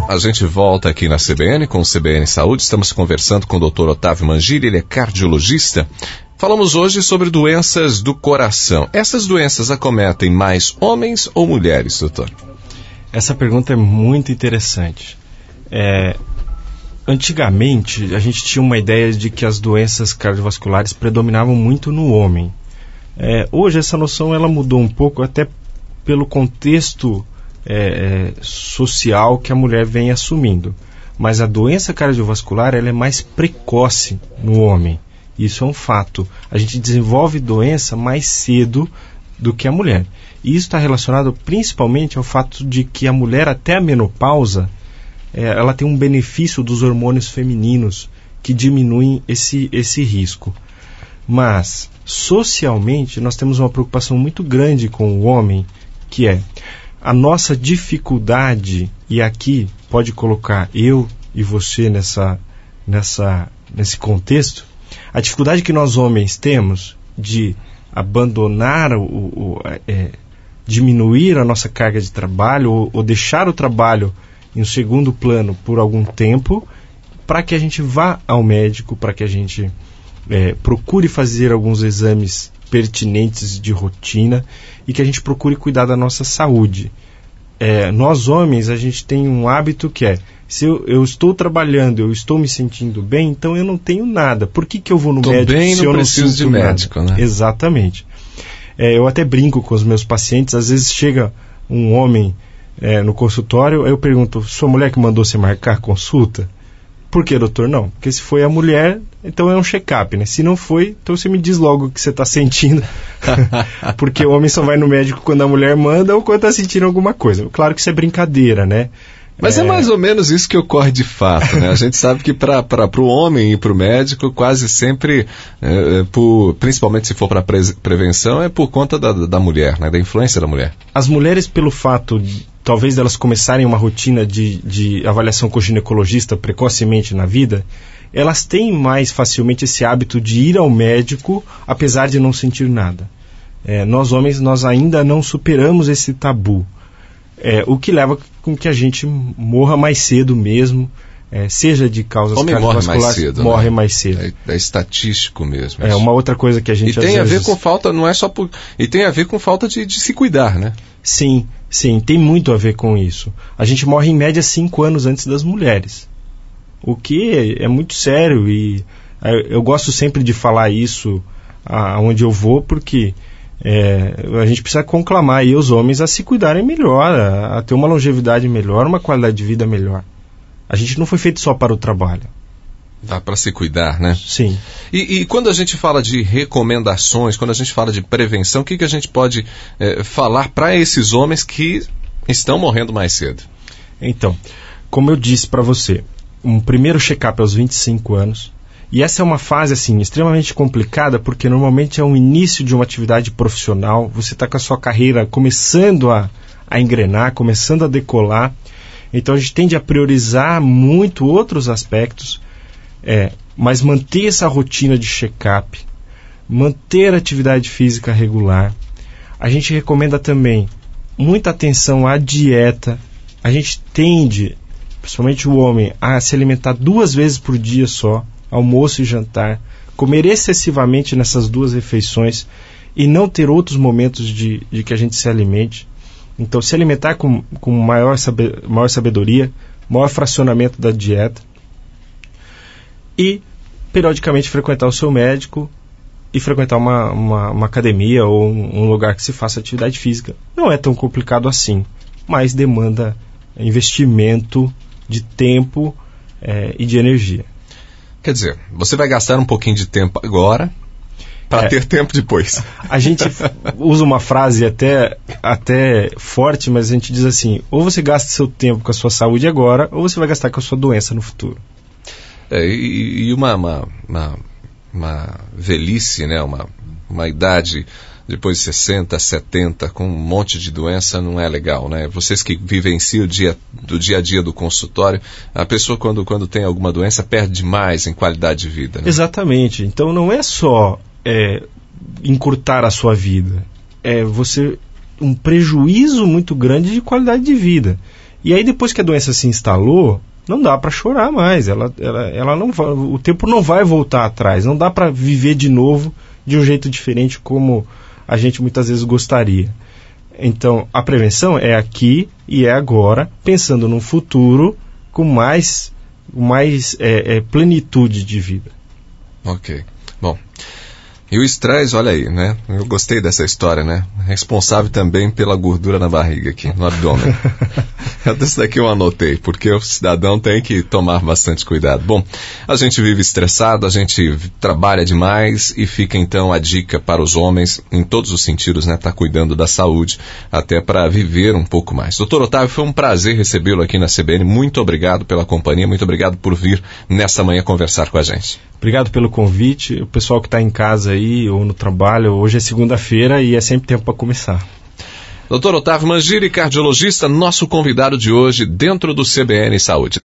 A gente volta aqui na CBN com o CBN Saúde. Estamos conversando com o Dr. Otávio Mangili, ele é cardiologista. Falamos hoje sobre doenças do coração. Essas doenças acometem mais homens ou mulheres, doutor? Essa pergunta é muito interessante. Antigamente, a gente tinha uma ideia de que as doenças cardiovasculares predominavam muito no homem. Hoje, essa noção ela mudou um pouco, até pelo contexto social que a mulher vem assumindo. Mas a doença cardiovascular ela é mais precoce no homem. Isso é um fato. A gente desenvolve doença mais cedo do que a mulher. E isso está relacionado principalmente ao fato de que a mulher, até a menopausa, ela tem um benefício dos hormônios femininos que diminuem esse risco. Mas, socialmente, nós temos uma preocupação muito grande com o homem, que é a nossa dificuldade, e aqui pode colocar eu e você nesse contexto, a dificuldade que nós homens temos de abandonar, diminuir a nossa carga de trabalho ou deixar o trabalho em um segundo plano por algum tempo, para que a gente vá ao médico, para que a gente procure fazer alguns exames pertinentes de rotina e que a gente procure cuidar da nossa saúde. Nós homens, a gente tem um hábito que se eu estou trabalhando, eu estou me sentindo bem, então eu não tenho nada. Por que eu vou no médico bem, se eu não preciso de médico, nada? Né? Exatamente. Eu até brinco com os meus pacientes, às vezes chega um homem no consultório, eu pergunto, sua mulher que mandou você marcar consulta? Por que, doutor? Não, porque se foi a mulher, então é um check-up, né? Se não foi, então você me diz logo o que você está sentindo. Porque o homem só vai no médico quando a mulher manda ou quando está sentindo alguma coisa. Claro que isso é brincadeira, né? Mas é mais ou menos isso que ocorre de fato, né? A gente sabe que para o homem ir para o médico, quase sempre, principalmente se for para prevenção, é por conta da mulher, né? Da influência da mulher. As mulheres, pelo fato, talvez delas começarem uma rotina de avaliação com o ginecologista precocemente na vida, elas têm mais facilmente esse hábito de ir ao médico, apesar de não sentir nada. Nós homens, nós ainda não superamos esse tabu. O que leva com que a gente morra mais cedo mesmo, seja de causas cardiovasculares, morre mais cedo. É estatístico mesmo. Uma outra coisa que a gente... E tem a ver com falta, não é só por... E tem a ver com falta de se cuidar, né? Sim, tem muito a ver com isso. A gente morre em média 5 anos antes das mulheres. O que é muito sério e eu gosto sempre de falar isso aonde eu vou, porque... a gente precisa conclamar aí os homens a se cuidarem melhor, a ter uma longevidade melhor, uma qualidade de vida melhor. A gente não foi feito só para o trabalho. Dá para se cuidar, né? Sim. E quando a gente fala de recomendações, quando a gente fala de prevenção, o que a gente pode falar para esses homens que estão morrendo mais cedo? Então, como eu disse para você, um primeiro check-up aos 25 anos. E essa é uma fase, assim, extremamente complicada, porque normalmente é o início de uma atividade profissional, você está com a sua carreira começando a engrenar, começando a decolar, então a gente tende a priorizar muito outros aspectos, mas manter essa rotina de check-up, manter a atividade física regular. A gente recomenda também muita atenção à dieta. A gente tende, principalmente o homem, a se alimentar 2 vezes por dia só, almoço e jantar, comer excessivamente nessas 2 refeições e não ter outros momentos de que a gente se alimente. Então, se alimentar com maior sabedoria, maior fracionamento da dieta e, periodicamente, frequentar o seu médico e frequentar uma academia ou um lugar que se faça atividade física. Não é tão complicado assim, mas demanda investimento de tempo e de energia. Quer dizer, você vai gastar um pouquinho de tempo agora para ter tempo depois. A gente usa uma frase até forte, mas a gente diz assim, ou você gasta seu tempo com a sua saúde agora, ou você vai gastar com a sua doença no futuro. E uma velhice, né? Uma idade depois de 60, 70, com um monte de doença, não é legal, né? Vocês que vivenciam do dia a dia do consultório, a pessoa quando tem alguma doença perde demais em qualidade de vida, né? Exatamente. Então não é só encurtar a sua vida, é um prejuízo muito grande de qualidade de vida. E aí depois que a doença se instalou, não dá para chorar mais, ela não vai, o tempo não vai voltar atrás, não dá para viver de novo de um jeito diferente como a gente muitas vezes gostaria. Então, a prevenção é aqui e é agora, pensando num futuro com mais plenitude de vida. Ok. Bom, e o estresse, olha aí, né? Eu gostei dessa história, né? Responsável também pela gordura na barriga aqui, no abdômen. Desse daqui eu anotei, porque o cidadão tem que tomar bastante cuidado. Bom, a gente vive estressado, a gente trabalha demais e fica então a dica para os homens, em todos os sentidos, né? Tá cuidando da saúde, até para viver um pouco mais. Doutor Otávio, foi um prazer recebê-lo aqui na CBN. Muito obrigado pela companhia, muito obrigado por vir nessa manhã conversar com a gente. Obrigado pelo convite. O pessoal que está em casa aí ou no trabalho, hoje é segunda-feira e é sempre tempo para começar. Dr. Otávio Mangini, cardiologista, nosso convidado de hoje dentro do CBN Saúde.